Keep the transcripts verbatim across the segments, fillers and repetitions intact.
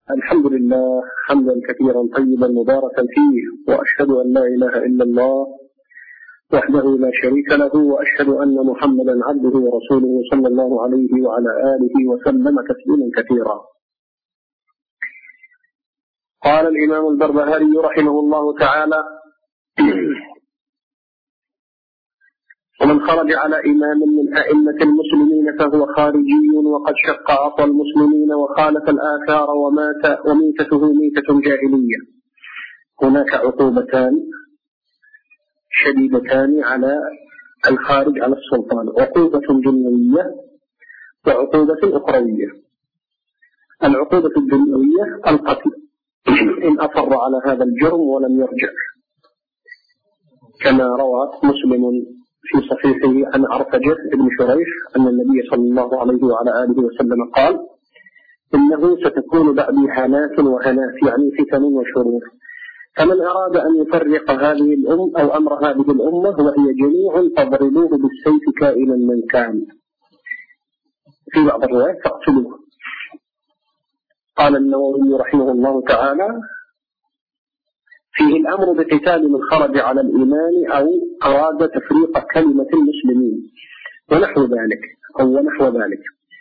الحمد لله حمدا كثيرا طيبا مباركا فيه، وأشهد أن لا إله إلا الله وحده لا شريك له، وأشهد أن محمدا عبده ورسوله صلى الله عليه وعلى آله وسلم تسليما كثيرا. قال الإمام البربهاري رحمه الله تعالى: ومن خرج على إمام من أئمة المسلمين فهو خارجي وقد شق عصا المسلمين وخالف الآثار ومات وميتته ميتة جاهلية. هناك عقوبتان شديدتان على الخارج على السلطان: عقوبة دنيوية وعقوبة أخروية. العقوبة الدنيوية القتل إن أصر على هذا الجرم ولم يرجع، كما روى مسلم في صحيحه عن عرفجة بن شريح أن النبي صلى الله عليه وعلى آله وسلم قال: إنه ستكون بعدي هانات وهنات، يعني فتن وشرور، فمن أراد أن يفرق هذه الأمة أو أمر هذه الأمة وهي جميع فاضربوه بالسيف كائنا من كان، في بعض الروايات فاقتلوه. قال النووي رحمه الله تعالى: فيه الأمر بقتال من خرج على الإيمان أو أراد تفريق كلمة المسلمين ونحو ذلك أو ونحو ذلك،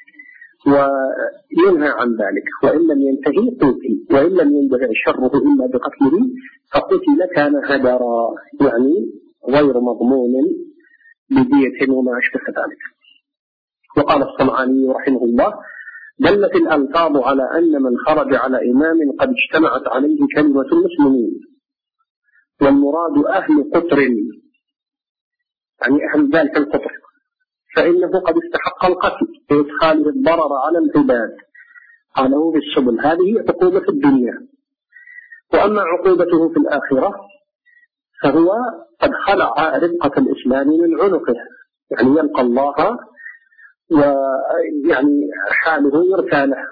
وينهى عن ذلك، وإن لم ينتهي قتل، وإن لم يندفع شره إلا بقتله فقتل كان هدرا، يعني غير مضمون بدية وما أشبه ذلك. وقال الصنعاني رحمه الله: دلت الألفاظ على أن من خرج على إمام قد اجتمعت عليه كلمة المسلمين، والمراد أهل قطر، يعني أهل ذلك القطر، فإنه قد استحق القتل بإدخاله الضرر على العباد، قاله بالسبل. هذه عقوبة الدنيا. وأما عقوبته في الآخرة فهو قد خلع ربقة الإسلام من عنقه، يعني يلقى الله ويعني حاله يرثى له.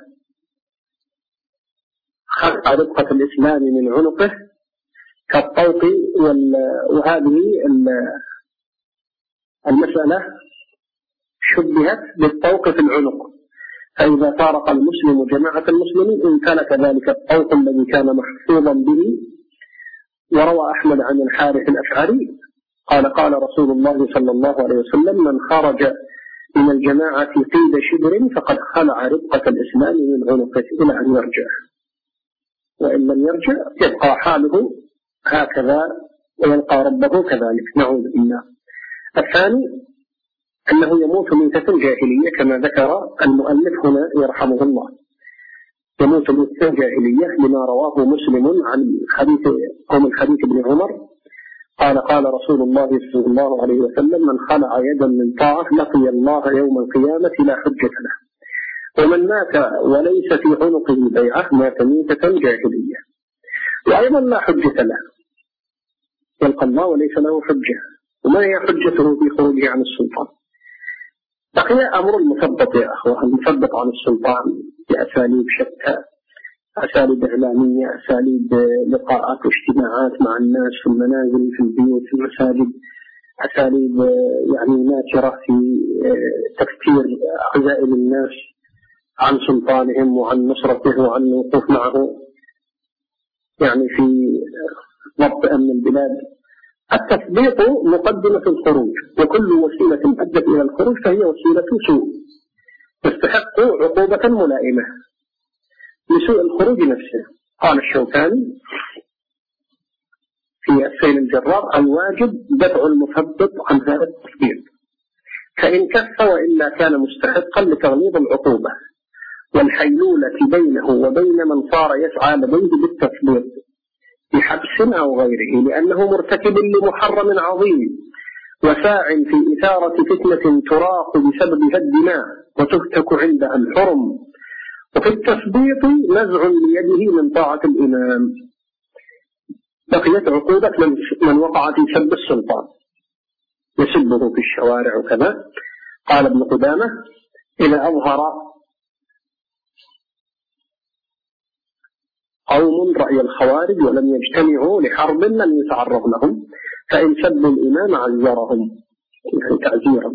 خلع ربقة الإسلام من عنقه كالطوق، وهذه المسألة شبهت بالطوق في العنق، فإذا فارق المسلم جماعة المسلمين امتلك ذلك الطوق الذي كان محفوظا به. وروى أحمد عن الحارث الأشعري قال: قال رسول الله صلى الله عليه وسلم: من خرج من الجماعة قيد شبر فقد خلع ربقة الإسلام من عنقه إلى أن يرجع، وإن لم يرجع يبقى حاله هكذا ويلقى ربه كذلك، نعوذ بالله. الثاني أنه يموت ميتة جاهلية كما ذكر المؤلف هنا يرحمه الله، يموت ميتة جاهلية لما رواه مسلم عن حديث قوم الحديث ابن عمر قال: قال رسول الله صلى الله عليه وسلم: من خلع يدا من طاعة لقي الله يوم القيامة لا حجة له، ومن مات وليس في عنقه بيعة مات ميتة جاهلية. وأيضا لا حجة له، يلقى الله وليس له حجة. وما هي حجته في خروجه عن السلطان؟ بقي أمر المثبط يا أخوة، المثبط عن السلطان بأساليب شتى، أساليب إعلامية، أساليب لقاءات واجتماعات مع الناس في المنازل، في البيوت، في المساجد، أساليب يعني ناشرة في تفكير عزائم الناس عن سلطانهم وعن نصرته وعن الوقوف معه، يعني في ضبط أمن البلاد. التثبيط مقدمة الخروج، وكل وسيلة أدت إلى الخروج فهي وسيلة سوء تستحق عقوبة ملائمة لسوء الخروج نفسه. قال الشوكاني في السيل الجرار: الواجب دفع المثبط عن هذا التثبيط، فإن كف وإلا كان مستحقا لتغليظ العقوبة والحيلولة بينه وبين من صار يسعى لديه بالتثبيط بحبس أو غيره، لأنه مرتكب لمحرم عظيم وساع في إثارة فتنة تراق بسببها الدماء وتهتك عندها الحرم، وفي التثبيط نزع ليده من طاعة الإمام. بقيت عقوبة من وقع في سب السلطان، يسبه في الشوارع وكذا. قال ابن قدامة: إذا أظهر قوم رأي الخوارج ولم يجتمعوا لحرب لم يتعرض لهم، فإن سبوا الإمام عزرهم، يعني تعزيرا.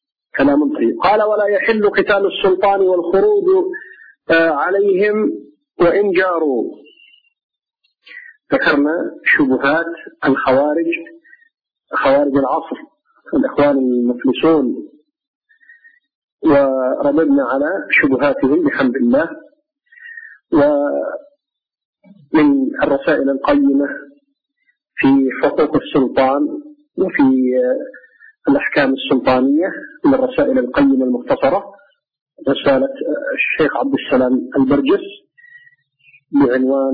كلام طيب. قال: ولا يحل قتال السلطان والخروج عليهم وإن جاروا. ذكرنا شبهات الخوارج، خوارج العصر، الإخوان المفلسون، ورددنا على شبهاتهم بحمد الله. ومن الرسائل القيمة في حقوق السلطان وفي الأحكام السلطانية من الرسائل القيمة المختصرة رسالة الشيخ عبد السلام البرجس بعنوان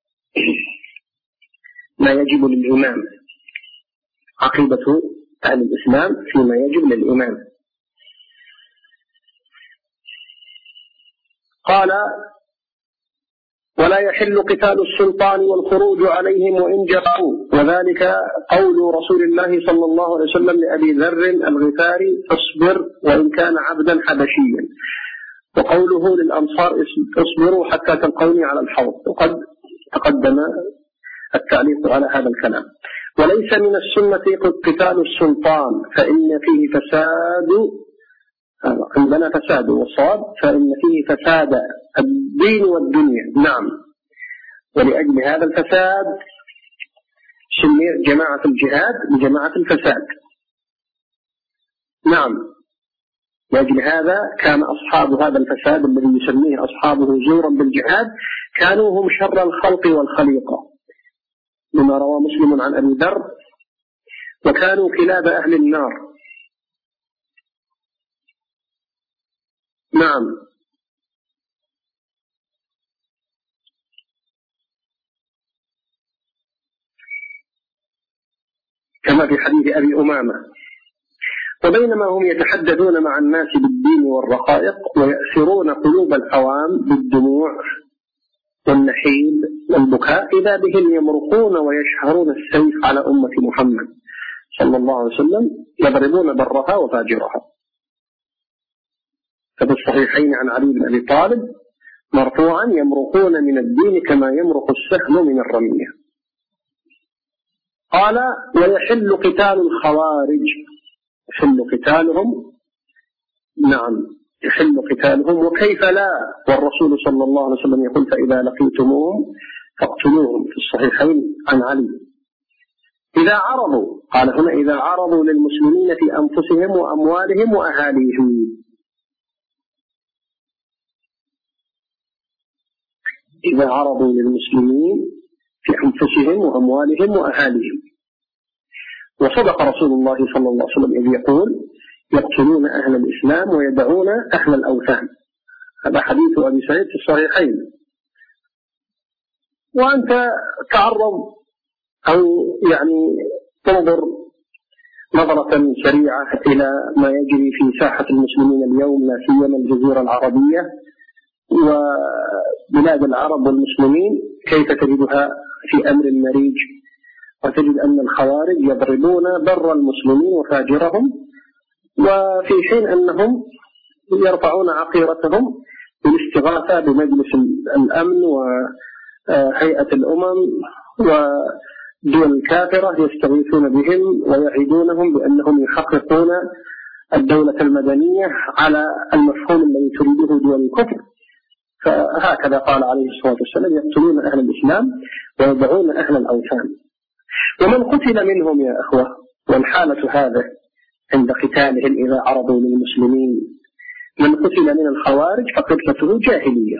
ما يجب للإمام، عقيدة أهل الإسلام فيما يجب للإمام. قال: ولا يحل قتال السلطان والخروج عليهم وإن جاءوا، وذلك قول رسول الله صلى الله عليه وسلم لأبي ذر الغفاري: اصبر وإن كان عبدا حبشيا، وقوله للأنصار: اصبروا حتى تلقوني على الحوض. وقد تقدم التعليق على هذا الكلام. وليس من السنة قتال السلطان فإن فيه فساد، عندنا فساد، والصواب فإن فيه فساد الدين والدنيا. نعم، ولأجل هذا الفساد سميت جماعة الجهاد بجماعة الفساد. نعم، لأجل هذا كان أصحاب هذا الفساد الذي يسميه أصحابه زورا بالجهاد كانوا هم شر الخلق والخليقة، لما روى مسلم عن أبي ذر: وكانوا كلاب أهل النار. نعم، كما في حديث أبي أمامة: وبينما هم يتحدثون مع الناس بالدين والرقائق ويأسرون قلوب العوام بالدموع والنحيب والبكاء، إذا بهم يمرقون ويشهرون السيف على أمة محمد صلى الله عليه وسلم، يضربون برها وفاجرها. ففي الصحيحين عن علي بن أبي طالب مرفوعا: يمرقون من الدين كما يمرق السهم من الرمية. قال: ويحل قتال الخوارج، يحل قتالهم. نعم، يحل قتالهم، وكيف لا، والرسول صلى الله عليه وسلم يقول: فإذا لقيتموهم فاقتلوهم، في الصحيحين عن علي. إذا عرضوا، قال هنا: إذا عرضوا للمسلمين في أنفسهم وأموالهم وأهاليهم. إذا عرضوا للمسلمين في أنفسهم وأموالهم وأهاليهم. وصدق رسول الله صلى الله عليه وسلم إذ يقول: يقتلون أهل الإسلام ويدعون أهل الأوثان. هذا حديث أبي سعيد في الصحيحين. وأنت تعرض أو يعني تنظر نظرة سريعة إلى ما يجري في ساحة المسلمين اليوم، لا سيما الجزيرة العربية وبلاد العرب والمسلمين، كيف تجدها في أمر مريج، وتجد أن الخوارج يضربون بر المسلمين وفاجرهم، وفي حين أنهم يرفعون عقيرتهم بالاستغاثة بمجلس الأمن وهيئة الأمم ودول الكافرة، يستغيثون بهم ويعيدونهم بأنهم يحققون الدولة المدنية على المفهوم الذي تريده دول الكفر. فهكذا قال عليه الصلاة والسلام: يقتلون أهل الإسلام ويدعون أهل الأوثان. ومن قتل منهم يا أخوة، والحالة هذا عند قتالهم إذا عرضوا للمسلمين، من قتل من الخوارج فقتلته جاهلية،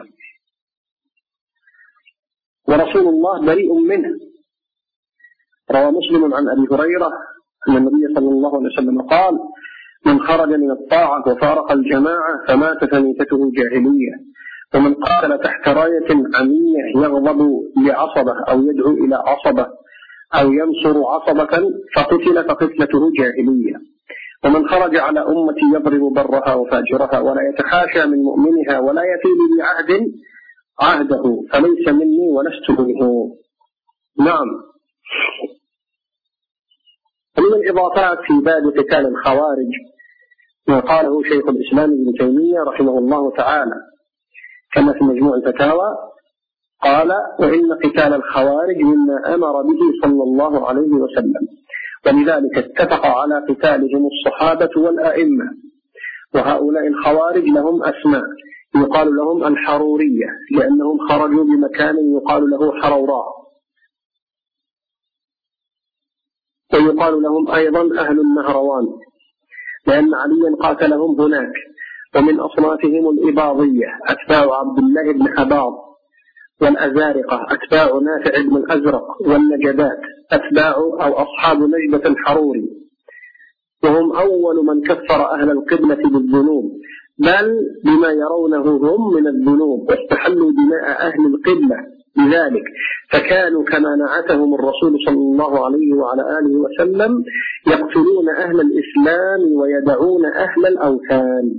ورسول الله بريء منه. روى مسلم عن أبي هريرة أن النبي صلى الله عليه وسلم قال: من خرج من الطاعة وفارق الجماعة فمات فميتته جاهلية، ومن قاتل تحت راية عمية يغضب لعصبة أو يدعو إلى عصبة أو ينصر عصبة فقتل فقتلته جاهلية، ومن خرج على أمتي يضرب برها وفاجرها ولا يتحاشى من مؤمنها ولا يفي بعهد عهده فليس مني ولست منه. نعم. ومن الإضافات في باب قتال الخوارج ما قاله شيخ الإسلام ابن تيمية رحمه الله تعالى كما في مجموع الفتاوى، قال: وإن قتال الخوارج مما أمر به صلى الله عليه وسلم، ولذلك اتفق على قتالهم الصحابة والأئمة، وهؤلاء الخوارج لهم أسماء يقال لهم الحرورية لأنهم خرجوا بمكان يقال له حروراء، ويقال لهم أيضا أهل النهروان لأن عليا قاتلهم هناك. ومن أصنافهم الإباضية أتباع عبد الله بن حباض، والأزارقة أتباع نافع بن الأزرق، والنجدات أتباع أو أصحاب نجدة الحروري، وهم أول من كفر أهل القبلة بالذنوب، بل بما يرونه هم من الذنوب، واستحلوا دماء أهل القبلة بذلك، فكانوا كما نعتهم الرسول صلى الله عليه وعلى آله وسلم يقتلون أهل الإسلام ويدعون أهل الأوثان.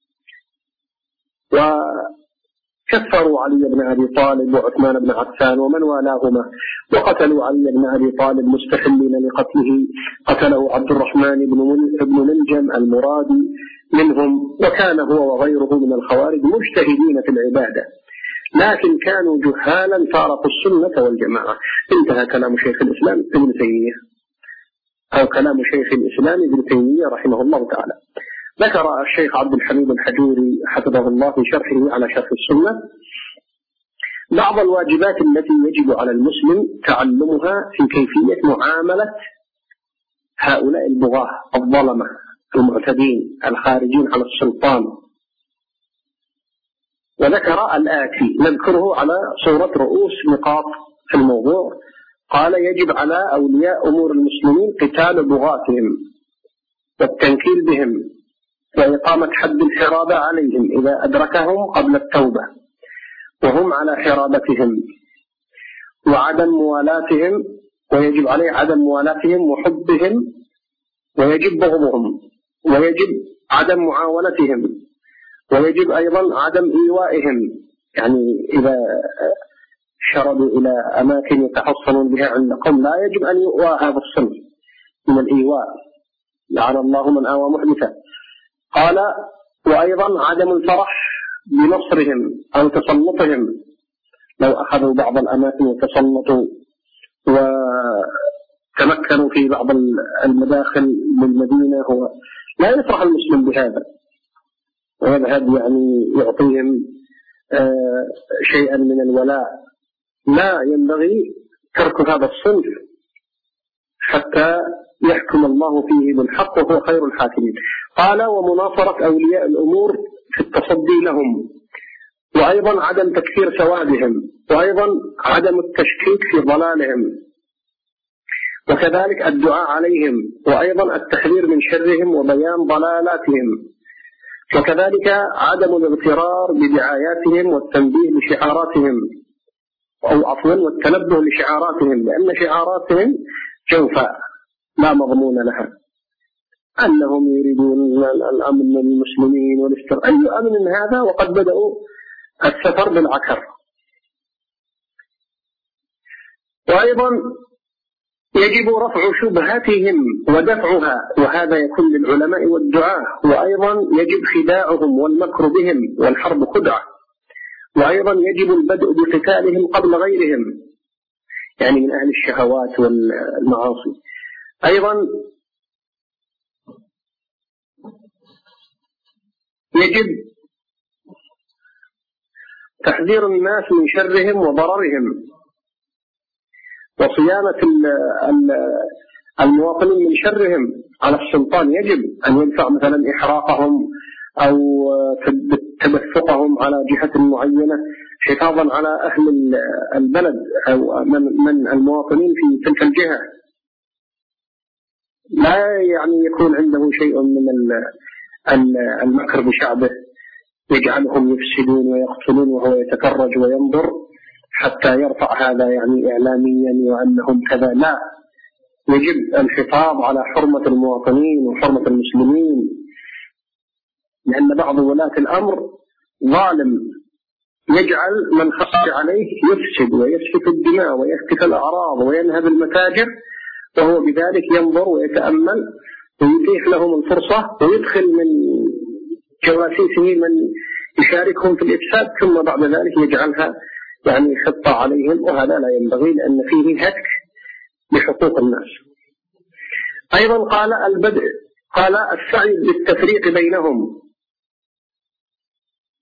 وكفروا علي بن أبي طالب وعثمان بن عفان ومن والاهما، وقتلوا علي بن أبي طالب مستحلين لقتله، قتله عبد الرحمن بن ملجم المرادي منهم، وكان هو وغيره من الخوارج مجتهدين في العبادة، لكن كانوا جهالا فارقوا السنة والجماعة. انتهى كلام شيخ الإسلام ابن تيمية، أو كلام شيخ الإسلام ابن تيمية رحمه الله تعالى. ذكر الشيخ عبد الحميد الحجوري حفظه الله في شرحه على شرح السنة بعض الواجبات التي يجب على المسلم تعلمها في كيفية معاملة هؤلاء البغاة الظلمة المعتدين الخارجين على السلطان، وذكر الآتي نذكره على صورة رؤوس نقاط في الموضوع. قال: يجب على أولياء أمور المسلمين قتال بغاتهم والتنكيل بهم، وإقامة حد الحرابة عليهم إذا أدركهم قبل التوبة وهم على حرابتهم، وعدم موالاتهم، ويجب عليه عدم موالاتهم وحبهم، ويجب بغضهم، ويجب عدم معاونتهم، ويجب أيضا عدم إيوائهم، يعني إذا شردوا إلى أماكن يتحصنون بها عند قوم لا يجب أن يؤوى هذا الصنف من الإيواء، لعن الله من آوى محدثا. قال: وأيضا عدم الفرح بنصرهم أو تسلطهم، لو أخذوا بعض الأماكن وتسلطوا وتمكنوا في بعض المداخل للمدينة، هو لا يفرح المسلم بهذا ويذهب يعني يعطيهم آه شيئا من الولاء، لا، ينبغي ترك هذا الصنف حتى يحكم الله فيه بالحق وهو خير الحاكمين. قال: ومناصرة أولياء الأمور في التصدي لهم، وأيضا عدم تكثير سوادهم، وأيضا عدم التشكيك في ضلالهم، وكذلك الدعاء عليهم، وأيضا التحذير من شرهم وبيان ضلالاتهم، وكذلك عدم الاغترار بدعاياتهم والتنبيه لشعاراتهم، أو عفوا والتنبه لشعاراتهم، لأن شعاراتهم جوفاء لا مضمون لها، أنهم يريدون الأمن للمسلمين والاستر، أي أمن هذا وقد بدأوا السفر بالعكر. وأيضا يجب رفع شبهاتهم ودفعها، وهذا يكون للعلماء والدعاة، وأيضا يجب خداعهم والمكر بهم والحرب خدعة، وأيضا يجب البدء بقتالهم قبل غيرهم، يعني من أهل الشهوات والمعاصي. أيضا يجب تحذير الناس من شرهم وضررهم، وصيانة المواطنين من شرهم على السلطان، يجب أن يدفع مثلا إحراقهم أو تدفقهم على جهة معينة حفاظا على أهل البلد أو من المواطنين في تلك الجهة، لا يعني يكون عنده شيء من المكر بشعبه يجعلهم يفسدون ويقتلون وهو يتفرج وينظر حتى يرفع هذا يعني إعلاميا وأنهم كذا، لا، يجب الحفاظ على حرمة المواطنين وحرمة المسلمين، لأن بعض ولاة الأمر ظالم يجعل من خرج عليه يفسد ويسفك الدماء ويختفي الأعراض وينهب المتاجر، وهو بذلك ينظر ويتأمل ويتيح لهم الفرصة ويدخل من جواسيسه من يشاركهم في الإفساد، ثم بعد ذلك يجعلها يعني خطة عليهم، وهذا لا ينبغي لأن فيه هتك لحقوق الناس. أيضا قال البدء قال السعي بالتفريق بينهم،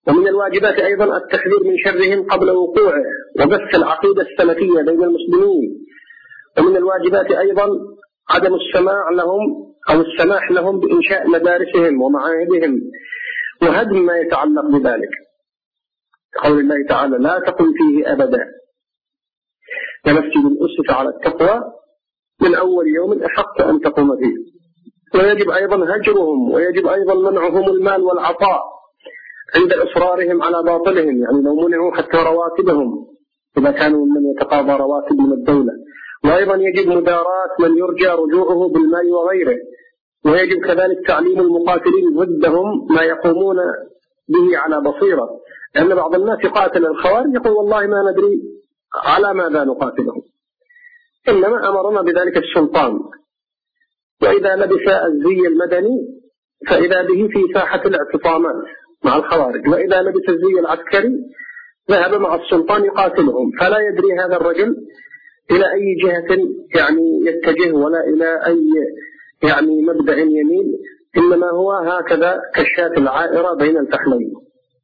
ومن الواجبات أيضا التحذير من شرهم قبل وقوعه وبث العقيدة السلفية بين المسلمين. ومن الواجبات أيضا عدم السماع لهم أو السماح لهم بإنشاء مدارسهم ومعاهدهم وهدم ما يتعلق بذلك، قول الله تعالى: لا تقم فيه أبدا، لمسجد أسس على التقوى من أول يوم أحق أن تقوم فيه. ويجب أيضا هجرهم، ويجب أيضا منعهم المال والعطاء عند إصرارهم على باطلهم، يعني لو منعوا حتى رواتبهم إذا كانوا من يتقاضى رواتب من الدولة. وأيضا يجب مداراة من يرجى رجوعه بالمال وغيره. ويجب كذلك تعليم المقاتلين ضدهم ما يقومون به على بصيرة، لأن بعض الناس يقاتل الخوارج يقول والله ما ندري على ماذا نقاتلهم، إنما أمرنا بذلك السلطان. وإذا لبس الزي المدني فإذا به في ساحة الاعتصامات مع الخوارج، وإذا لبس الزي العسكري ذهب مع السلطان يقاتلهم، فلا يدري هذا الرجل إلى أي جهة يعني يتجه ولا إلى أي يعني مبدأ يميل، إنما هو هكذا كالشاة العائرة بين الفحلين.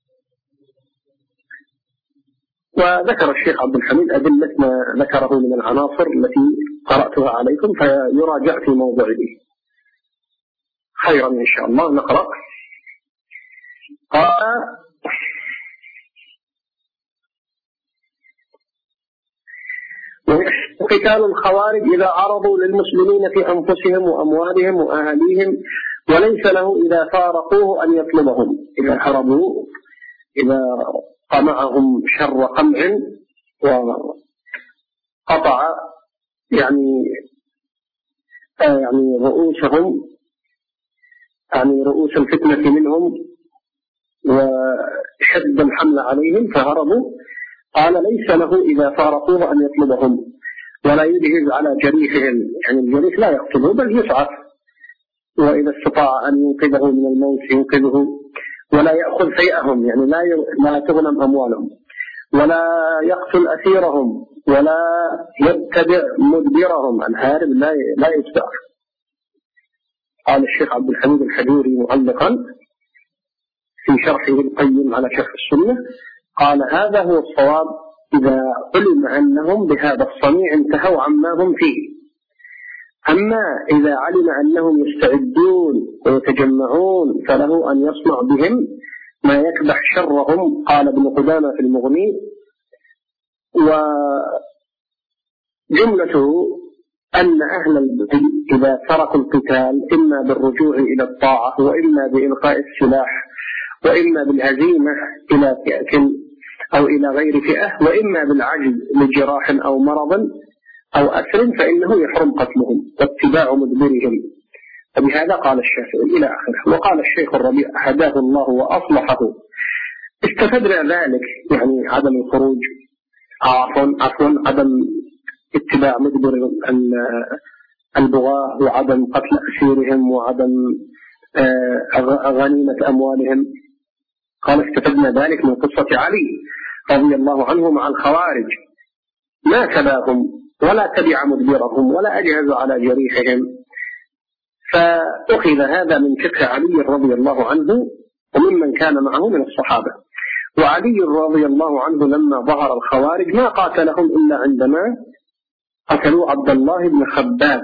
وذكر الشيخ عبد الحميد أدلة ما ذكره من العناصر التي قرأتها عليكم فيراجع في موضوعه. خيرا إن شاء الله. نقرأ. قال: وقتال الخوارج إذا عرضوا للمسلمين في أنفسهم وأموالهم وأهاليهم، وليس له إذا فارقوه أن يطلبهم، إذا حربوا إذا قمعهم شر قمع وقطع يعني يعني رؤوسهم، يعني رؤوس الفتنة منهم وشد الحمل عليهم فهربوا، قال: ليس له إذا فارقوه أن يطلبهم ولا يجهز على جريحهم، يعني الجريح لا يقتله بل يسعف، وإذا استطاع أن ينقذه من الموت ينقذه، ولا يأخذ شيئهم، يعني لا لا تغنم أموالهم، ولا يقتل أسيرهم، ولا يتبع مدبرهم، الهارب لا لا يتبع. قال الشيخ عبد الحميد الحجوري معلقا في شرحه القيم على شرح السنة، قال: هذا هو الصواب إذا علم أنهم بهذا الصنيع انتهوا عما هم فيه. أما إذا علم أنهم يستعدون ويتجمعون فله أن يصنع بهم ما يكبح شرهم. قال ابن قدامة في المغني: وجملته أن أهل البدع إذا تركوا القتال إما بالرجوع إلى الطاعة، وإما بإلقاء السلاح، وإما بالهزيمة إلى فئة أو إلى غير فئة، وإما بالعجز لجراح أو مرض أو أسر، فإنه يحرم قتلهم واتباع مدبرهم. وبهذا قال الشافعي إلى آخره. وقال الشيخ الربيع هداه الله وأصلحه: استفدنا ذلك يعني عدم الخروج، عفوا عفوا عدم اتباع مدبر البغاة، وعدم قتل أسيرهم، وعدم غنيمة أموالهم. قال: استفدنا ذلك من قصة علي رضي الله عنه مع الخوارج، ما كباهم ولا تبع مدبرهم ولا أجهز على جريحهم. فأخذ هذا من فقه علي رضي الله عنه وممن كان معه من الصحابة. وعلي رضي الله عنه لما ظهر الخوارج ما قاتلهم إلا عندما قتلوا عبد الله بن خباب،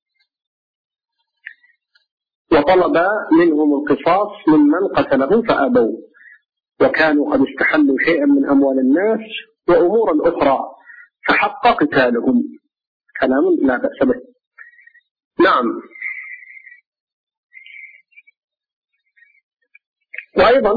وطلب منهم القصاص ممن قتلهم فأبوا، وكانوا قد استحلوا شيئا من أموال الناس وأمورا أخرى فحق قتالهم. كلام لا بأس به. نعم. وأيضا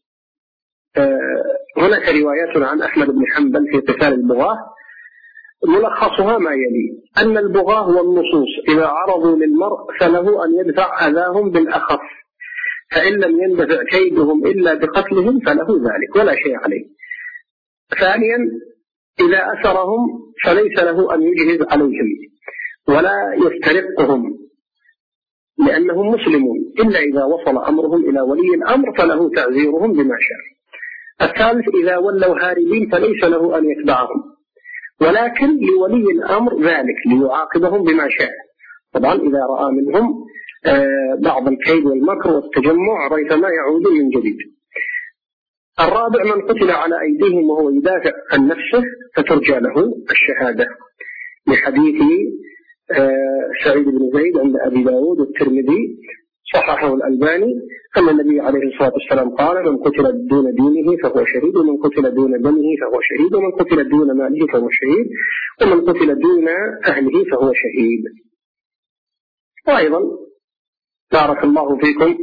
هناك روايات عن أحمد بن حنبل في قتال البغاة، ملخصها ما يلي: أن البغاة والنصوص إذا عرضوا للمرء فله أن يدفع أذاهم بالأخف، فإن لم يندفع كيدهم إلا بقتلهم فله ذلك ولا شيء عليه. ثانيا: إذا أسرهم فليس له أن يجهز عليهم ولا يسترقهم لأنهم مسلمون، إلا إذا وصل أمرهم إلى ولي الأمر فله تعزيرهم بما شاء. الثالث: إذا ولوا هاربين فليس له أن يتبعهم، ولكن لولي الأمر ذلك ليعاقبهم بما شاء، طبعا إذا رأى منهم بعض الكيد والمكر والتجمع ريثما يعود من جديد. الرابع من قتل على أيديهم وهو يدافع عن نفسه فترجى له الشهادة، لحديث سعيد بن زيد عند أبي داود والترمذي صححه الألباني أن النبي عليه الصلاة والسلام قال: من قتل دون دينه فهو شهيد، ومن قتل دون دمه فهو شهيد، ومن قتل دون ماله فهو شهيد، ومن قتل دون أهله فهو شهيد. وأيضا بارك الله فيكم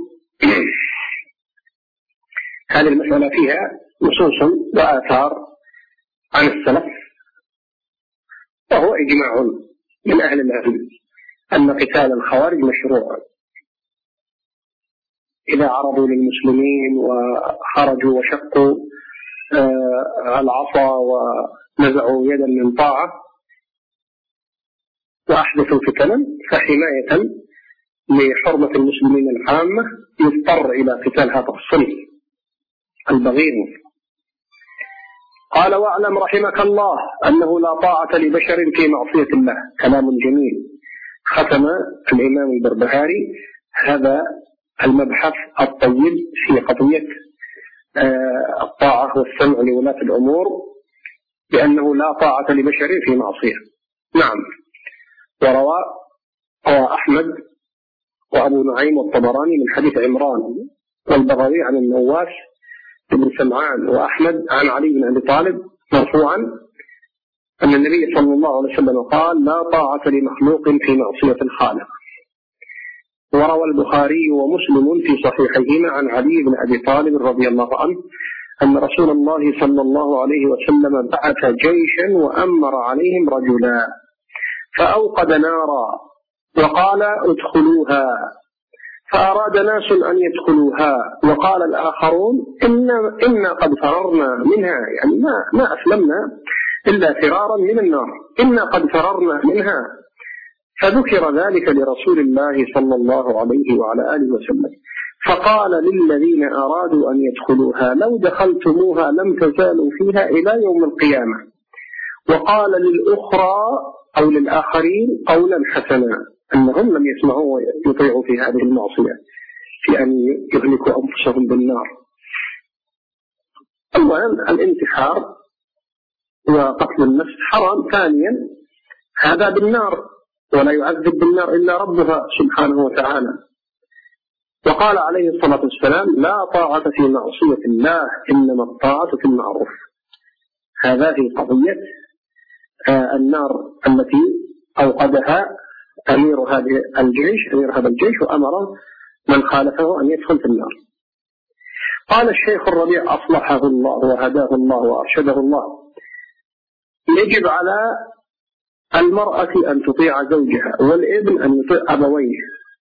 هذه المسألة فيها نصوص وآثار عن السلف، وهو إجماع من أهل العلم أن قتال الخوارج مشروع إذا عرضوا للمسلمين وخرجوا وشقوا العصا ونزعوا يدا من طاعة وأحدثوا فتنا، فحماية لحرمة المسلمين العامة يضطر إلى قتال هذا الصنف البغيض. قال: واعلم رحمك الله أنه لا طاعة لبشر في معصية الله. كلام جميل. ختم الإمام البربهاري هذا المبحث الطويل في قضية الطاعة والسمع لولاة الأمور بأنه لا طاعة لبشر في معصية. نعم. وروى أحمد وأبو نعيم والطبراني من حديث عمران والبغوي عن النواس بن سمعان وأحمد عن علي بن أبي طالب مرفوعا أن النبي صلى الله عليه وسلم قال: لا طاعة لمخلوق في معصية الخالق. وروى البخاري ومسلم في صحيحيهما عن علي بن أبي طالب رضي الله عنه أن رسول الله صلى الله عليه وسلم بعث جيشا وأمر عليهم رجلا فأوقد نارا وقال: ادخلوها، فأراد ناس أن يدخلوها وقال الآخرون: إنا, إنا قد فررنا منها، يعني ما, ما أسلمنا إلا فرارا من النار، إنا قد فررنا منها. فذكر ذلك لرسول الله صلى الله عليه وعلى آله وسلم، فقال للذين أرادوا أن يدخلوها: لو دخلتموها لم تزالوا فيها إلى يوم القيامة. وقال للأخرى أو للآخرين قولا حسنا، أنهم لم يسمعوا ويطيعوا في هذه المعصية في أن يهلكوا أنفسهم بالنار. أولا الانتحار وقتل النفس حرام. ثانيا هذا بالنار، ولا يعذب بالنار إلا ربها سبحانه وتعالى. وقال عليه الصلاة والسلام: لا طاعة في معصية الله، إنما الطاعة في المعروف. هذا في قضية النار التي أوقدها أمير هذه الجيش أمير هذا الجيش وأمر من خالفه أن يدخل في النار. قال الشيخ الربيع أصلحه الله وهداه الله وأرشده الله: يجب على المرأة أن تطيع زوجها، والابن أن يطيع أبويه.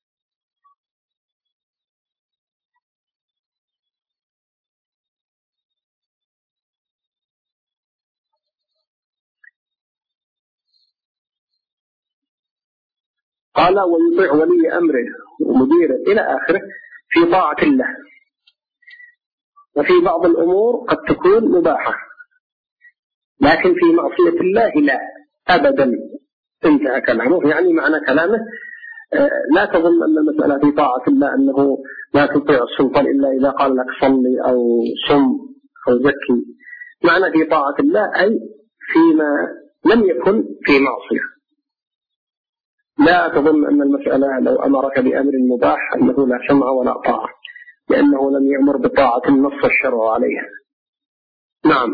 قال: ويطيع ولي أمره ومديره إلى آخره في طاعة الله. وفي بعض الأمور قد تكون مباحة، لكن في معصية الله لا أبدا. انتهى كلامه. يعني معنى كلامه لا تظن أن المسألة في طاعة الله أنه لا تطيع السلطان إلا إذا قال لك صلي أو صم أو زكي. معنى في طاعة الله أي فيما لم يكن في معصية. لا تظن أن المسألة لو أمرك بأمر مباح أنه لا سمع ولا طاعة، لأنه لم يأمر بطاعة النص الشرع عليها. نعم.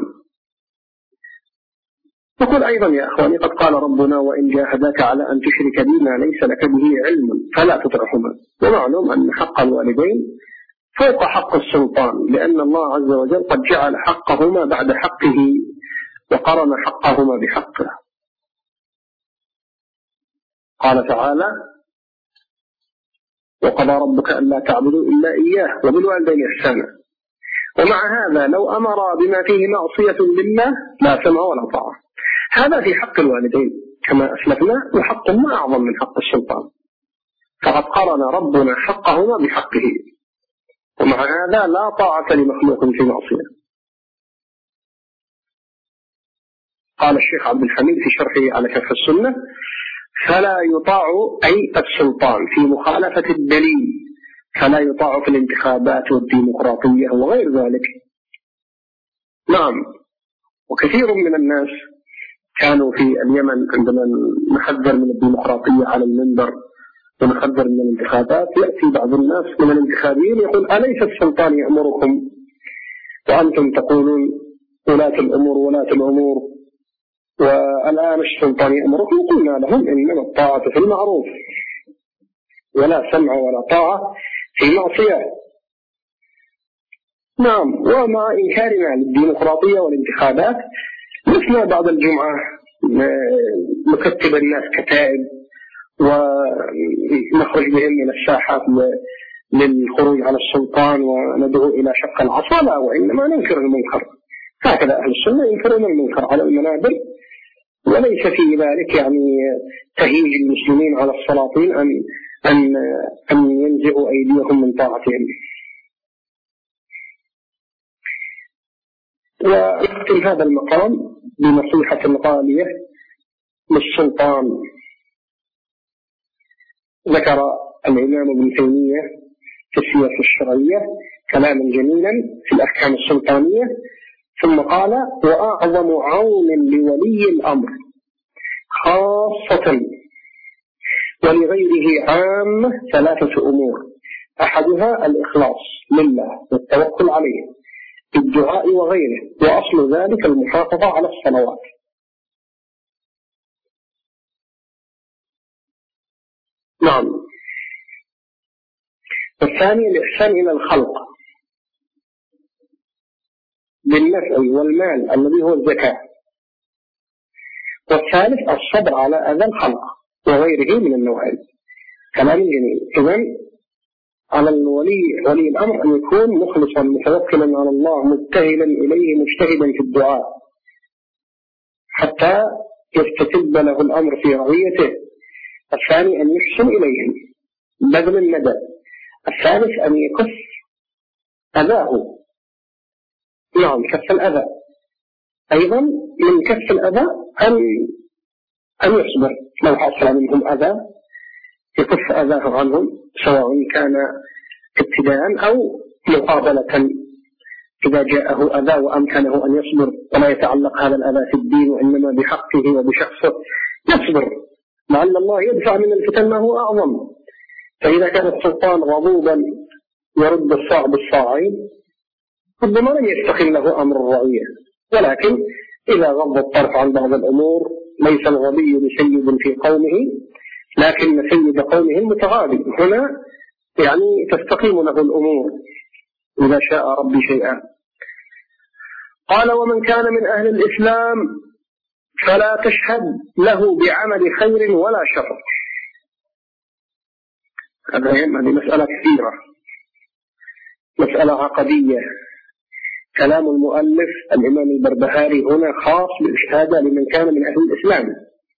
نقول أيضا يا أخواني: قد قال ربنا: وإن جاهداك على أن تشرك بي ما ليس لك به علم فلا تطعهما. ومعلوم أن حق الوالدين فوق حق السلطان، لأن الله عز وجل قد جعل حقهما بعد حقه وقرن حقهما بحقه. قال تعالى: وقضى ربك ألا تعبدوا إلا إياه وبالوالدين إحسانا. ومع هذا لو أمر بما فيه معصية لله لا سمع ولا طاعة. هذا في حق الوالدين كما أسلفنا، وحق ما أعظم من حق السلطان، فقد قرن ربنا حقهما بحقه. ومع هذا لا طاعة لمخلوق في معصية. قال الشيخ عبد الحميد في شرحه على شرح السنة: فلا يطاع أي السلطان في مخالفة الدليل، فلا يطاع في الانتخابات والديمقراطية وغير ذلك. نعم. وكثير من الناس كانوا في اليمن عندما نحذر من الديمقراطية على المنبر ونحذر من الانتخابات، يأتي بعض الناس من الانتخابيين يقول: أليس السلطان يأمركم وأنتم تقولون ولاة الأمور ولاة الأمور، والآن السلطان يأمركم؟ قلنا لهم: إنما الطاعة في المعروف ولا سمع ولا طاعة في معصية. نعم. ومع إنكارنا للديمقراطية والانتخابات مثل بعد الجمعة نكتب الناس كتائب ونخرج بهم إلى الساحات للخروج على السلطان وندعو إلى شق العصا، لا، وإنما ننكر المنكر. هكذا أهل السنة ينكرون المنكر على المنابر، وليس في ذلك يعني تهيج المسلمين على السلاطين أن أن أن ينزعوا أيديهم من طاعتهم. وأختم هذا المقام بنصيحة غالية للسلطان. ذكر الإمام ابن تيمية في السياسة الشرعية كلاما جميلا في الأحكام السلطانية، ثم قال: وأعظم عون لولي الأمر خاصة ولغيره عامة ثلاثة أمور: أحدها الإخلاص لله والتوكل عليه بالدعاء وغيره، وأصل ذلك المحافظة على الصلوات. نعم. والثاني الإحسان إلى الخلق بالنفع والمال الذي هو الزكاة. والثالث الصبر على أذى الخلق وغيره من النوعين. كلام جميل. إذن على الولي ولي الأمر أن يكون مخلصا متوكلا على الله مبتهلا إليه مجتهدا في الدعاء حتى يستتب له الأمر في رعيته. الثاني أن يحسن إليهم بذل الندى. الثالث أن يكف أذاه. نعم، كف الأذى. أيضا من كف الأذى أن أن يصبر لو حصل منهم أذى، يكف أذاه عنهم، سواء كان ابتداء أو مقابلة. إذا جاءه أذى وأمكنه أن يصبر ولا يتعلق هذا الأذى في الدين وإنما بحقه وبشخصه، يصبر لعل الله يدفع من الفتن ما هو أعظم. فإذا كان السلطان غضوبا يرد الصاع بالصاعين ربما لن يستقل له أمر الرعية. ولكن إذا غض الطرف عن بعض الأمور، ليس الغبي بسيد في قومه لكن سيد قومه المتغاضي، هنا يعني تستقيم له الأمور إذا شاء ربي شيئا. قال: ومن كان من أهل الإسلام فلا تشهد له بعمل خير ولا شر. هذه مسألة كثيرة، مسألة عقدية. كلام المؤلف الإمام البربهاري هنا خاص بالإشهاد لمن كان من أهل الإسلام.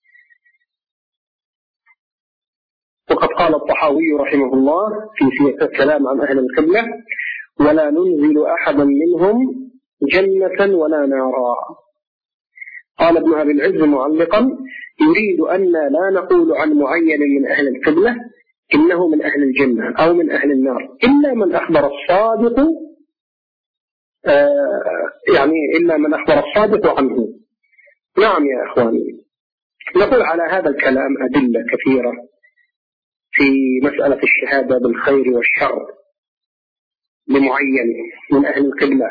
وقد قال الطحاوي رحمه الله في سياق الكلام عن أهل القبلة: ولا ننزل أحدا منهم جنة ولا نارا. قال ابن أبي العز معلقا: يريد أن لا نقول عن معين من أهل القبلة إنه من أهل الجنة أو من أهل النار إلا من أخبر الصادق آه يعني إلا من أخبر الصادق عنه. نعم يا أخواني، نقول على هذا الكلام أدلة كثيرة في مسألة الشهادة بالخير والشر لمعين من أهل القبلة.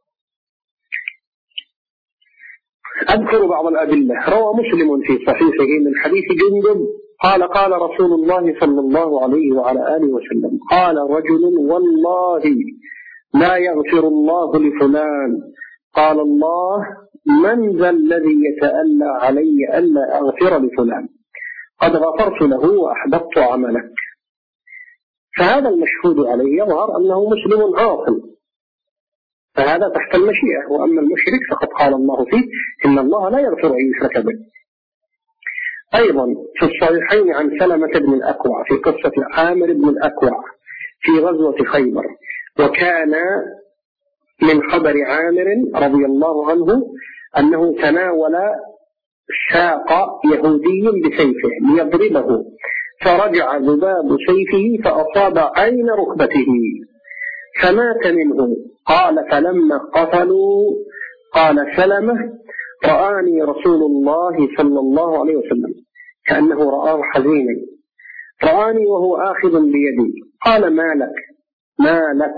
أذكر بعض الأدلة. روى مسلم في صحيحه من حديث جندب قال: قال رسول الله صلى الله عليه وعلى آله وسلم: قال رجل: والله لا يغفر الله لفلان. قال الله: من ذا الذي يتألى علي ألا أغفر لفلان؟ قد غفرت له وأحبطت عملك. فهذا المشهود عليه يظهر أنه مسلم عاقل، فهذا تحت المشيئة. وأما المشرك فقد قال الله فيه: إن الله لا يغفر أن يشرك به. أيضا في الصحيحين عن سلمة بن الأكوع في قصة عامر بن الأكوع في غزوة خيبر، وكان من خبر عامر رضي الله عنه أنه تناول ساق يهودي بسيفه ليضربه، فرجع ذباب سيفه فأصاب عين ركبته فمات منه. قال: فلما قتلوا قال سلمة: رآني رسول الله صلى الله عليه وسلم، كأنه رآه حزينا، رآني وهو آخذ بيدي. قال: ما لك ما لك؟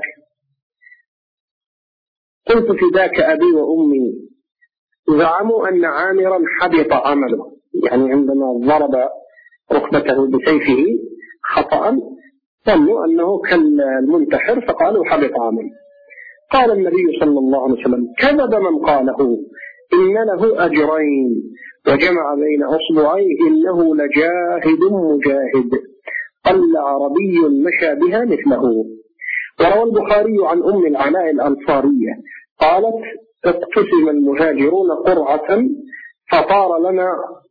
قلت: فداك أبي وأمي. زعموا أن عامرا حبط عمله، يعني عندما ضرب ركبته بسيفه خطأ ظنوا أنه كالمنتحر فقالوا حبط عمله. قال النبي صلى الله عليه وسلم: كذب من قاله، إن له أجرين، وجمع بين أصبعيه: إنه لجاهد مجاهد، قل عربي مشى بها مثله. وروى البخاري عن أم العلاء الأنصارية قالت: اقتسم المهاجرون قرعة فطار لنا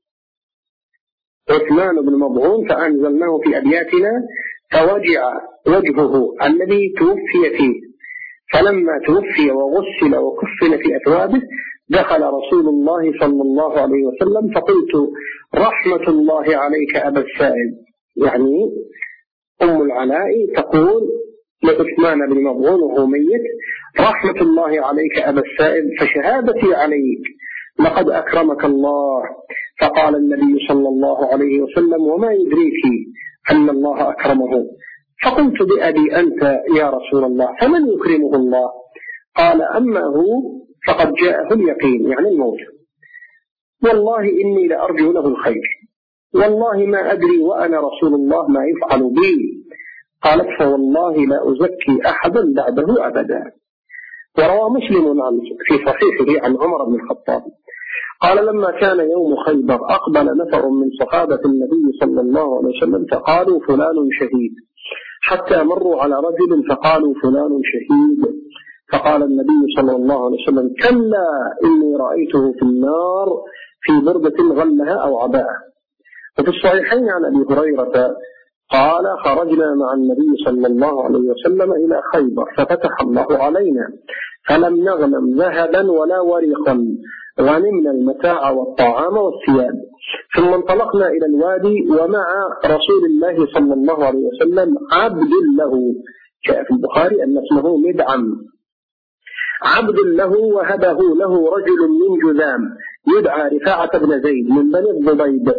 عثمان بن مضعون فأنزلناه في أبياتنا فوجع وجهه الذي توفي فيه، فلما توفي وغسل وكفن في أثوابه دخل رسول الله صلى الله عليه وسلم فقلت: رحمة الله عليك أبا السائب. يعني أم العلاء تقول لعثمان بن مضعون وهو ميت: رحمة الله عليك أبا السائب، فشهادتي عليك، لقد أكرمك الله. فقال النبي صلى الله عليه وسلم: وما يدريك أن الله أكرمه؟ فقلت: بأبي أنت يا رسول الله، فمن يكرمه الله؟ قال: أما هو فقد جاءه اليقين، يعني الموت، والله إني لأرجو له الخير، والله ما أدري وأنا رسول الله ما يفعل بي. قالت: فوالله لا أزكي أحدا بعده أبدا. وروى مسلم في صحيحه عن عمر بن الخطاب قال: لما كان يوم خيبر أقبل نفر من صحابة النبي صلى الله عليه وسلم فقالوا: فلان شهيد، حتى مروا على رجل فقالوا: فلان شهيد. فقال النبي صلى الله عليه وسلم: كلا، إني رأيته في النار في بردة غلها أو عباءة. وفي الصحيحين عن أبي هريرة قال: خرجنا مع النبي صلى الله عليه وسلم إلى خيبر ففتح الله علينا فلم نغنم ذهبا ولا ورقا، غنمنا المتاع والطعام والثياب. ثم انطلقنا إلى الوادي ومع رسول الله صلى الله عليه وسلم عبد له، جاء في البخاري أن اسمه مدعم، عبد له وهبه له رجل من جذام يدعى رفاعة بن زيد من بني الضبيب.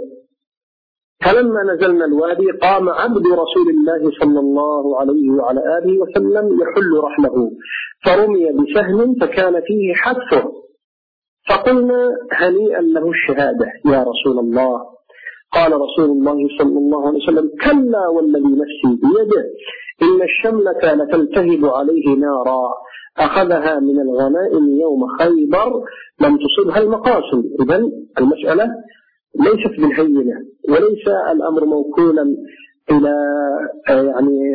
فلما نزلنا الوادي قام عبد رسول الله صلى الله عليه وعلى آله وسلم يحل رحله، فرمي بسهم فكان فيه حتفه، فقلنا: هنيئا له الشهادة يا رسول الله. قال رسول الله صلى الله عليه وسلم: كلا والذي نفسي بيده، إن الشملة لتلتهب عليه نارا، أخذها من الغنائم يوم خيبر لم تصبها المقاصد. إذن المسألة ليست بالهينة، وليس الأمر موكولا إلى يعني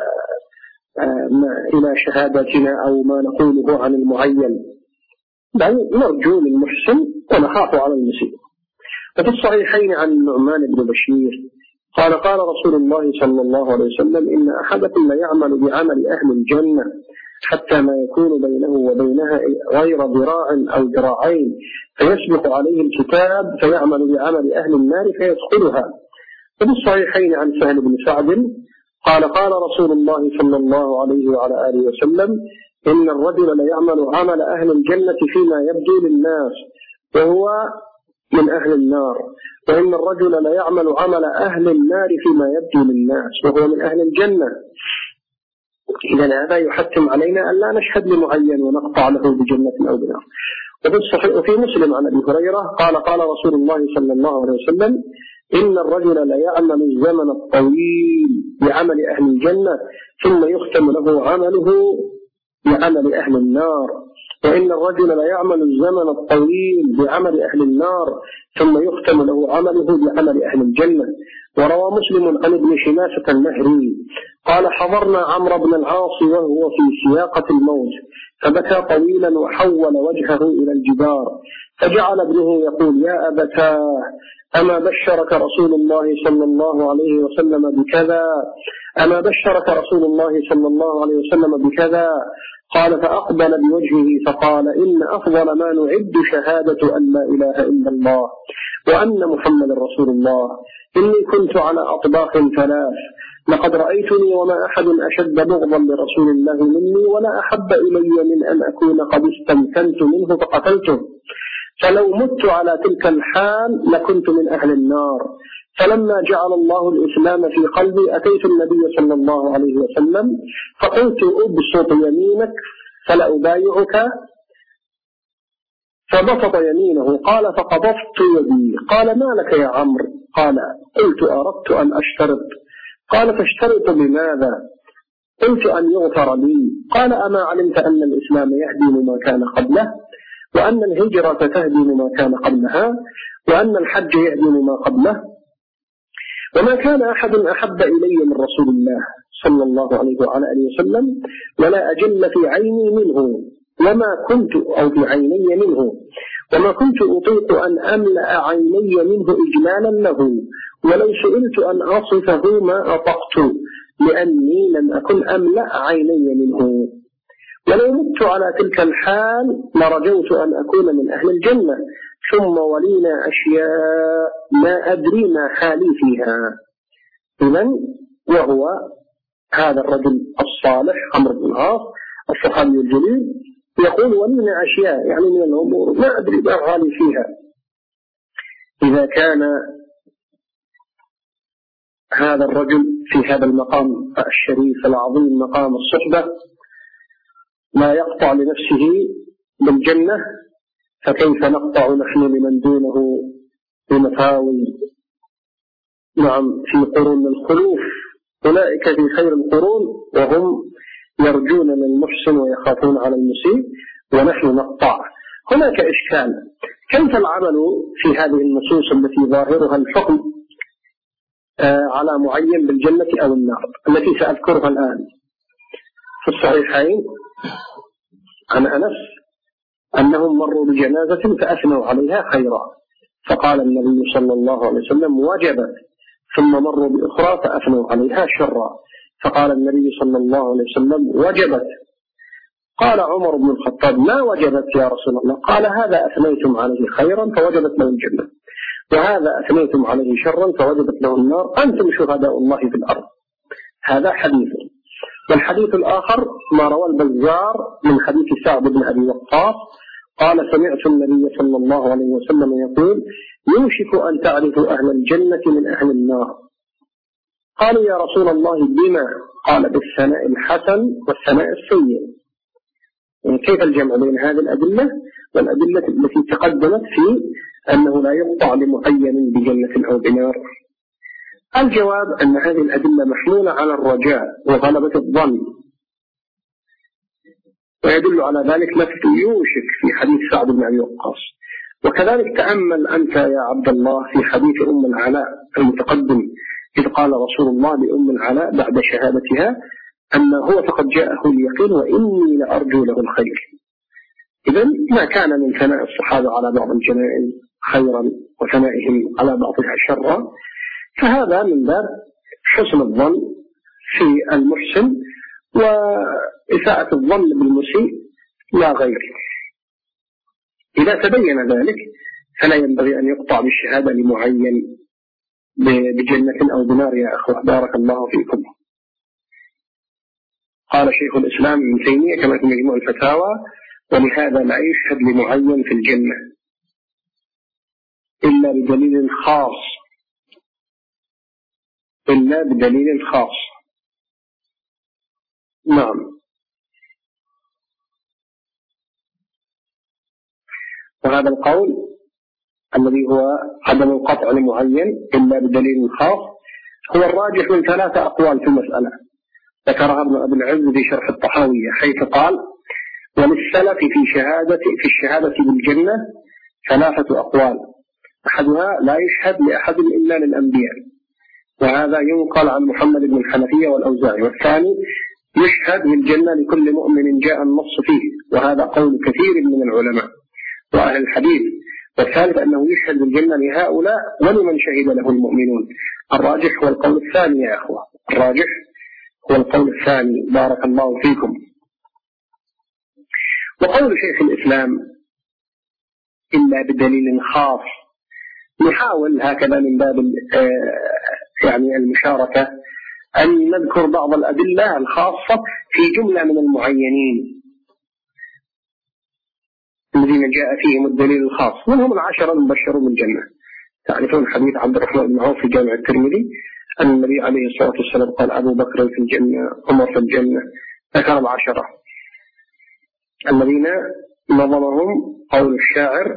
إلى شهادتنا أو ما نقوله عن المعين، بل نرجو للمحسن ونخاف على المسيء. وفي الصحيحين عن النعمان بن بشير قال: قال رسول الله صلى الله عليه وسلم: إن أحدكم ليعمل بعمل أهل الجنة حتى ما يكون بينه وبينها غير ذراع أو ذراعين، فيسبق عليه الكتاب فيعمل بعمل أهل النار فيدخلها. وفي الصحيحين عن سهل بن سعد قال: قال رسول الله صلى الله عليه وعلى آله وسلم: إن الرجل ليعمل عمل أهل الجنة فيما يبدو للناس وهو من أهل النار، وإن الرجل ليعمل عمل أهل النار فيما يبدو للناس وهو من أهل الجنة. إذن هذا يحتم علينا أن لا نشهد لمعين ونقطع له بجنة أو بنار. وفي الصحيح وفي مسلم عن أبي هريرة قال: قال رسول الله صلى الله عليه وسلم: إن الرجل ليعمل الزمن الطويل بعمل أهل الجنة ثم يختم له عمله بعمل أهل النار، وإن الرجل ليعمل الزمن الطويل بعمل أهل النار ثم يختم له عمله بعمل أهل الجنة. وروى مسلم عن ابن شماسة المهري قال: حضرنا عمرو بن العاص وهو في سياقة الموت فبكى طويلا وحول وجهه إلى الجدار، فجعل ابنه يقول: يا أبتاه، أما بشرك رسول الله صلى الله عليه وسلم بكذا؟ أما بشرك رسول الله صلى الله عليه وسلم بكذا؟ قال: فأقبل بوجهه فقال: إن أفضل ما نعد شهادة أن لا إله إلا الله وأن محمد رسول الله. إني كنت على أطباق ثلاث، لقد رأيتني وما أحد أشد بغضا لرسول الله مني ولا أحب إلي من أن أكون قد استمكنت منه فقتلته، فلو مت على تلك الحال لكنت من أهل النار. فلما جعل الله الإسلام في قلبي أتيت النبي صلى الله عليه وسلم فقلت أبسط يمينك فلا أبايعك، فبسط يمينه. قال فقبضت يدي. قال ما لك يا عمرو؟ قال قلت أردت أن أشترط. قال فاشترط بماذا؟ قلت أن يغفر لي. قال أما علمت أن الإسلام يهدم ما كان قبله، وأن الهجرة تهدم ما كان قبلها، وأن الحج يهدم ما قبله؟ وما كان أحد أحب إلي من رسول الله صلى الله عليه وعلى آله وسلم ولا أجل في عيني منه، وما كنت أو في عيني منه وما كنت أطيق أن أملأ عيني منه إجمالا له، ولو سئلت أن أصفه ما أطقت، لأني لم أكن أملأ عيني منه. ولو مت على تلك الحال لرجوت أن أكون من أهل الجنة، ثم ولينا أشياء ما أدري ما حالي فيها. إذن وهو هذا الرجل الصالح عمرو بن العاص الصحابي الجليل يقول ولينا أشياء، يعني من الأمور ما أدري ما حالي فيها. إذا كان هذا الرجل في هذا المقام الشريف العظيم مقام الصحبة لا يقطع لنفسه بالجنة، فكيف نقطع نحن لمن دونه بمفاوي؟ نعم في قرون الخلوف، أولئك في خير القرون وهم يرجون من المحسن ويخافون على المسيء، ونحن نقطع. هناك إشكال، كيف العمل في هذه النصوص التي ظاهرها الحكم على معين بالجنة أو النار التي سأذكرها الآن؟ في الصحيحين عن أنس أنهم مروا بجنازة فأثنوا عليها خيرا، فقال النبي صلى الله عليه وسلم وجبت، ثم مروا بأخرى فأثنوا عليها شرا، فقال النبي صلى الله عليه وسلم وجبت. قال عمر بن الخطاب ما وجبت يا رسول الله؟ قال هذا أثنيتم عليه خيرا فوجبت له الجنة، وهذا أثنيتم عليه شرا فوجبت له النار، أنتم شهداء الله في الأرض. هذا حديث. والحديث الآخر ما روى البزار من حديث سعد بن أبي وقاص قال سمعت النبي صلى الله عليه وسلم يقول يوشك أن تعرفوا أهل الجنة من أهل النار. قالوا يا رسول الله بما؟ قال بالثناء الحسن والثناء السيء. يعني كيف الجمع بين هذه الأدلة والأدلة التي تقدمت في أنه لا يقطع لمعين بجنة أو بنار؟ الجواب أن هذه الأدلة محمولة على الرجاء وغلبة الظن، ويدل على ذلك لفظ يوشك في حديث سعد بن أبي وقاص. وكذلك تأمل أنت يا عبد الله في حديث أم العلاء المتقدم، إذ قال رسول الله لأم العلاء بعد شهادتها أن هو فقد جاءه اليقين وإني لأرجو له الخير. إذن ما كان من ثناء الصحابة على بعض الجنائز خيرا وثنائهم على بعضها شرا، فهذا من باب حسن الظن في المحسن وإساءة الظن بالمسيء لا غير. إذا تبين ذلك فلا ينبغي أن يقطع بالشهادة لمعين بجنة أو بنار يا أخوة، بارك الله فيكم. قال شيخ الإسلام ابن تيمية كما في مجموع الفتاوى ولهذا لا يشهد لمعين في الجنة إلا بدليل خاص، إلا بدليل خاص. نعم. وهذا القول الذي هو عدم القطع لمعين إلا بدليل خاص هو الراجح من ثلاثة أقوال في المسألة ذكرها ابن أبي العز في شرح الطحاوية، حيث قال وللسلف في شهادة في الشهادة بالجنة ثلاثة أقوال، أحدها لا يشهد لأحد إلا للأنبياء، وهذا ينقل عن محمد بن الحنفية والأوزاعي، والثاني يشهد بالجنة لكل مؤمن جاء النص فيه، وهذا قول كثير من العلماء وأهل الحديث، والثالث أنه يشهد بالجنة لهؤلاء ولمن شهد له المؤمنون. الراجح هو القول الثاني يا أخوة، الراجح هو القول الثاني، بارك الله فيكم. وقول شيخ الإسلام إلا بدليل خاص نحاول هكذا من باب يعني المشاركة أن نذكر بعض الأدلة الخاصة في جملة من المعينين الذين جاء فيهم الدليل الخاص، منهم العشرة المبشرون بالجنة. تعرفون حديث عبد الرحمن بن عوف في جامع الترمذي أن النبي عليه الصلاة والسلام قال أبو بكر في الجنة، عمر في الجنة، ذكر العشرة الذين نظمهم قول الشاعر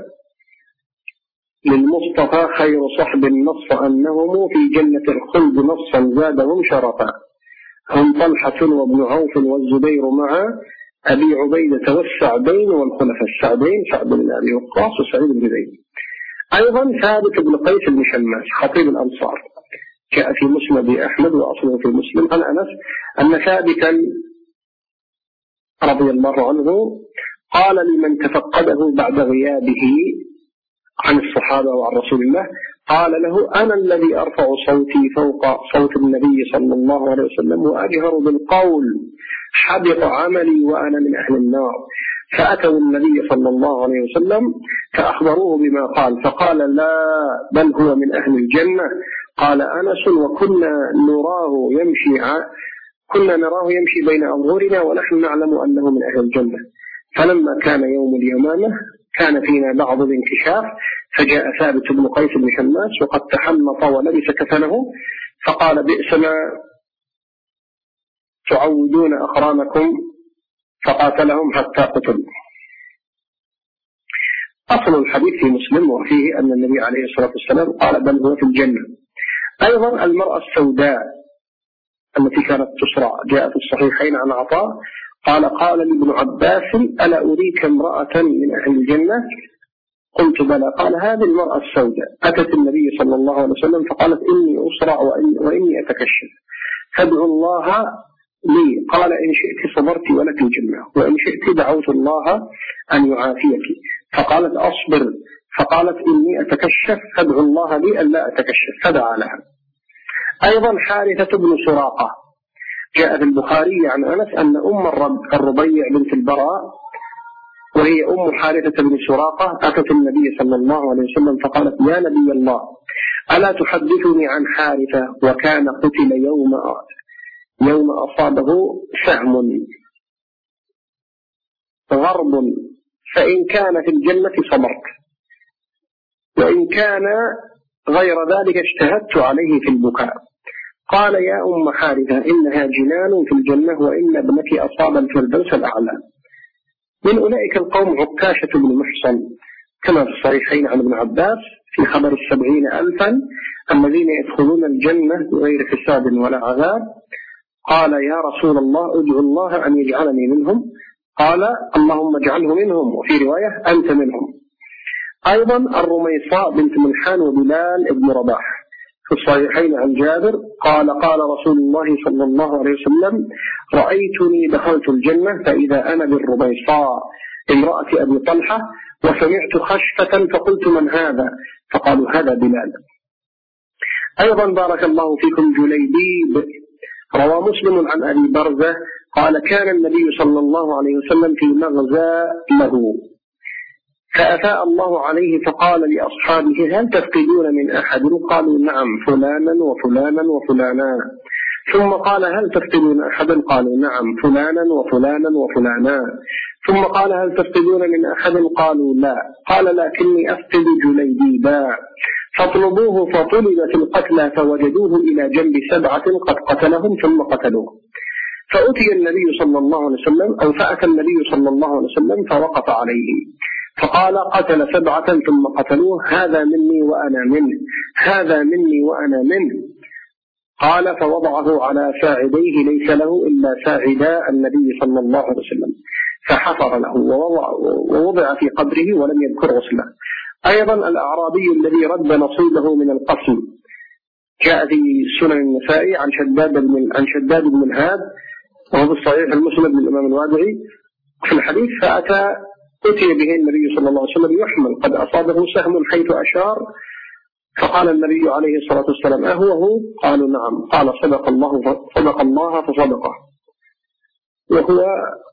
للمصطفى خير صحب نص أنهم في جنة الخلد نصا زادهم شرفا، هم طلحة وابن عوف والزبير مع أبي عبيدة والسعدين والخلفاء السعدين سعد بن أبي وقاص وسعيد بن زيد. أيضا ثابت بن قيس بن شماس خطيب الأنصار جاء في مسند أحمد وأصله في مسلم عن أنس أن ثابتا رضي الله عنه قال لمن تفقده بعد غيابه عن الصحابة وعن رسول الله، قال له أنا الذي أرفع صوتي فوق صوت النبي صلى الله عليه وسلم وأجهر بالقول، حبط عملي وأنا من أهل النار. فأتوا النبي صلى الله عليه وسلم فأخبروه بما قال، فقال لا بل هو من أهل الجنة. قال أنس وكنا نراه يمشي كنا نراه يمشي بين أظهرنا ونحن نعلم أنه من أهل الجنة. فلما كان يوم اليمامة كان فينا بعض الانكشاف، فجاء ثابت بن قيس بن شماس وقد تحنط ولبس كفنه فقال بئس ما تعودون أقرانكم، فقاتلهم حتى قتلوا. أصل الحديث في مسلم وفيه أن النبي عليه الصلاة والسلام قال بل هو في الجنة. أيضا المرأة السوداء التي كانت تسرع جاء في الصحيحين عن عطاء قال قال لي ابن عباس ألا أريك امرأة من أهل الجنة؟ قلت بلى. قال هذه المرأة السوداء أتت النبي صلى الله عليه وسلم فقالت إني أسرع وإني, وإني أتكشف فادعوا الله لي. قال إن شئت صبرت ولك الجنة وإن شئت دعوت الله أن يعافيك. فقالت أصبر، فقالت إني أتكشف فادعوا الله لي ألا أتكشف، فدعا لها. أيضا حارثة بن سراقة جاء في البخاري عن أنس أن أم الربيع بنت البراء وهي أم حارثة بن سراقة أتت النبي صلى الله عليه وسلم فقالت يا نبي الله ألا تحدثني عن حارثة وكان قتل يوم يوم أصابه سهم غرب، فإن كان في الجنة صبرت وإن كان غير ذلك اجتهدت عليه في البكاء. قال يا أم حارثة إنها جنان في الجنة وإن ابنك أصاب الفردوس الأعلى. من أولئك القوم عكاشة بن محصن كما في الصحيحين عن ابن عباس في خبر السبعين ألفا الذين يدخلون الجنة بغير حساب ولا عذاب. قال يا رسول الله ادعو الله أن يجعلني منهم. قال اللهم اجعله منهم، وفي رواية أنت منهم. أيضا الرميصاء بنت ملحان وبلال ابن رباح في الصحيحين عن جابر قال قال رسول الله صلى الله عليه وسلم رأيتني دخلت الجنة فإذا أنا بالرميصاء امرأة أبي طلحة وسمعت خشفة فقلت من هذا؟ فقالوا هذا بلال. أيضا بارك الله فيكم جليبيب روى مسلم عن أبي برزة قال كان النبي صلى الله عليه وسلم في مغزى له فأفاء الله عليه فقال لأصحابه هل تفقدون من أحد؟ قالوا نعم فلانا وفلانا وفلانا. ثم قال هل تفقدون أحدا؟ قالوا نعم فلانا وفلانا وفلانا. ثم قال هل تفقدون من أحد؟ قالوا لا. قال لكني أفقد جليبيبا. فاطلبوه فطلبت القتلى فوجدوه إلى جنب سبعة قد قتلهم ثم قتلوه. فأتي النبي صلى الله عليه وسلم أو فأتى النبي صلى الله عليه وسلم فوقف عليه فقال قتل سبعة ثم قتلوه هذا مني وأنا منه هذا مني وأنا منه. قال فوضعه على ساعديه ليس له إلا ساعدا النبي صلى الله عليه وسلم فحفر له ووضع في قبره ولم يذكر غسله. أيضا الأعرابي الذي رد نصيبه من القسم جاء في سنن النسائي عن شداد بن عن شداد بن الهاد وهو في الصحيح المسند للإمام الوادعي في الحديث فأتى أتي به النبي صلى الله عليه وسلم يحمل قد أصابه سهم حيث أشار فقال النبي عليه الصلاة والسلام أهو هو؟ قالوا نعم. قال صدق الله صدق الله فصدقه. وهو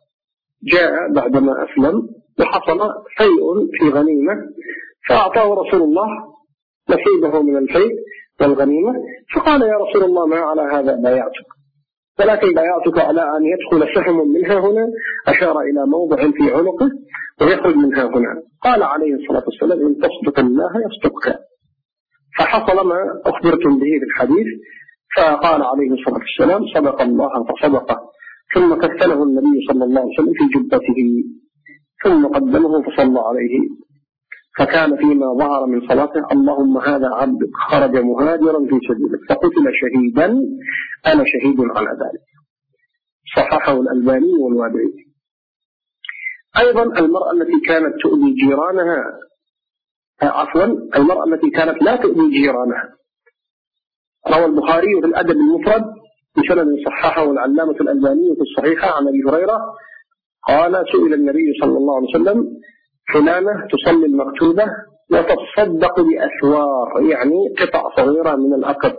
جاء بعدما أسلم وحصل شيء في غنيمة فأعطاه رسول الله نصيبه من الشيء والغنيمة، فقال يا رسول الله ما على هذا بايعتك، ولكن بايعتك على أن يدخل سهم منها هنا، أشار إلى موضع في عنقه ويخرج منها هنا. قال عليه الصلاة والسلام إن تصدق الله يصدقك. فحصل ما أخبرتم به في الحديث، فقال عليه الصلاة والسلام صدق الله فصدقه، ثم كفله النبي صلى الله عليه وسلم في جبته ثم قدمه فصلى عليه، فكان فيما ظهر من صلاته اللهم هذا عبدك خرج مهاجرا في سبيلك فقتل شهيدا أنا شهيد على ذلك. صححه الألباني والوادعي. أيضا المرأة التي كانت تؤذي جيرانها، عفوا المرأة التي كانت لا تؤذي جيرانها، روى البخاري في الأدب المفرد بسند صححه العلامة الألباني في الصحيحة عن أبي هريرة قال سئل النبي صلى الله عليه وسلم فلانة تصلي المكتوبة وتتصدق بأسوار، يعني قطع صغيرة من الأقط،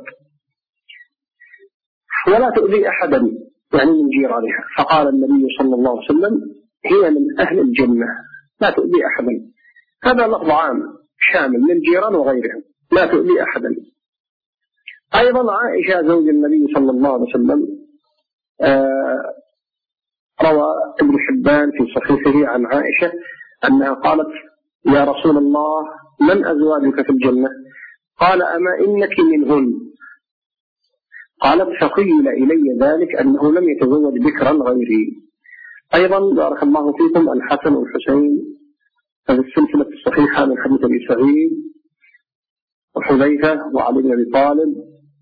ولا تؤذي أحدا يعني من جيرانها، فقال النبي صلى الله عليه وسلم هي من أهل الجنة لا تؤذي أحدا. هذا لفظ عام شامل للجيران وغيرهم، لا تؤذي أحدا. أيضا عائشة زوج النبي صلى الله عليه وسلم آه روى ابن حبان في صحيحه عن عائشة أنها قالت يا رسول الله من أزواجك في الجنة؟ قال أما إنك منهن؟ قالت فقيل إلي ذلك أنه لم يتزوج بكرا غيري. أيضا بارك الله فيكم الحسن والحسين في السلسلة الصحيحة من حديث أبي سعيد وحذيفة وعلي بن أبي طالب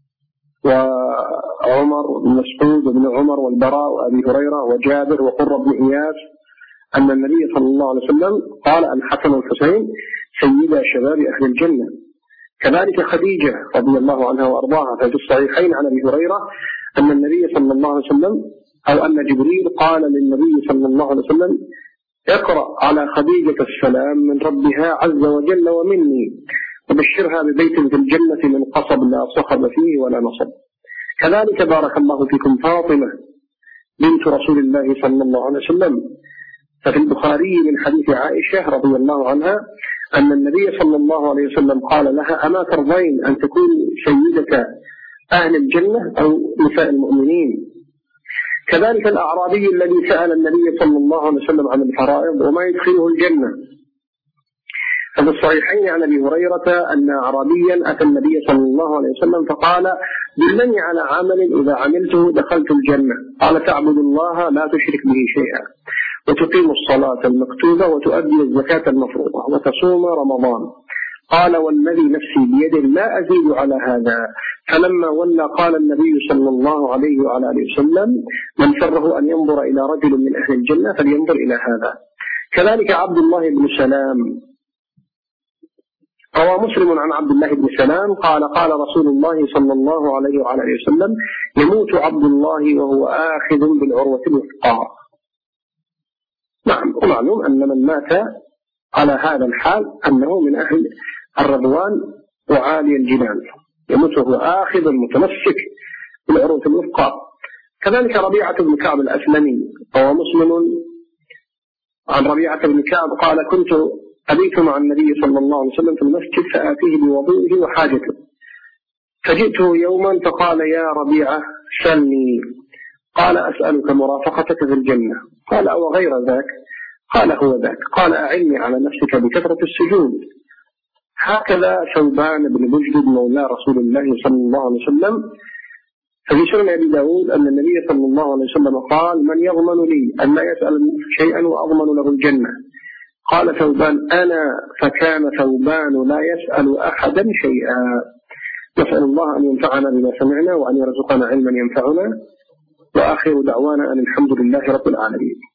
وعمر بن مسعود وابن عمر والبراء وأبي هريرة وجابر وقرة بن إياس أن النبي صلى الله عليه وسلم قال الحسن والحسين سيدا شباب أهل الجنة. كذلك خديجة رضي الله عنها وأرضاها في الصحيحين عن أبي هريرة أن النبي صلى الله عليه وسلم أو أن جبريل قال للنبي صلى الله عليه وسلم اقرأ على خديجة السلام من ربها عز وجل ومني وبشرها ببيت في الجنة من قصب لا صخب فيه ولا نصب. كذلك بارك الله فيكم فاطمة بنت رسول الله صلى الله عليه وسلم، ففي البخاري من حديث عائشة رضي الله عنها أن النبي صلى الله عليه وسلم قال لها أما ترضين أن تكون سيدة أهل الجنة أو نساء المؤمنين؟ كذلك الأعرابي الذي سأل النبي صلى الله عليه وسلم عن الفرائض وما يدخله الجنة، ففي الصحيحين عن أبي هريرة أن أعرابيا أتى النبي صلى الله عليه وسلم فقال دلني على عمل إذا عملته دخلت الجنة. قال تعبد الله لا تشرك به شيئا وتقيم الصلاة المكتوبة وتؤدي الزكاة المفروضة وتصوم رمضان. قال والذي نفسي بيده لا أزيد على هذا. فلما ولى قال النبي صلى الله عليه وعلى آله وسلم من سره أن ينظر إلى رجل من أهل الجنة فلينظر إلى هذا. كذلك عبد الله بن سلام روى مسلم عن عبد الله بن سلام قال قال رسول الله صلى الله عليه وعلى آله وسلم يموت عبد الله وهو آخذ بالعروة الوثقى. نعم، ومعلوم أن من مات على هذا الحال أنه من أهل الرضوان وعالي الجنان، يموت وهو آخذ متمسك بالعروة الوثقى. كذلك ربيعة بن كعب الأسلمي روى مسلم عن ربيعة بن كعب قال كنت أبيت مع النبي صلى الله عليه وسلم في المسجد فآتيه بوضوئه وحاجته، فجئته يوما فقال يا ربيعة سلني. قال أسألك مرافقتك في الجنة. قال أو غير ذاك؟ قال هو ذاك. قال أعني على نفسك بكثرة السجود. هكذا ثوبان بن بجد مولى رسول الله صلى الله عليه وسلم ففي سنن أبي داود أن النبي صلى الله عليه وسلم قال من يضمن لي أن لا يسأل شيئا وأضمن له الجنة؟ قال ثوبان أنا، فكان ثوبان لا يسأل أحدا شيئا. نسأل الله أن ينفعنا بما سمعنا وأن يرزقنا علما ينفعنا، وآخر دعوانا أن الحمد لله رب العالمين.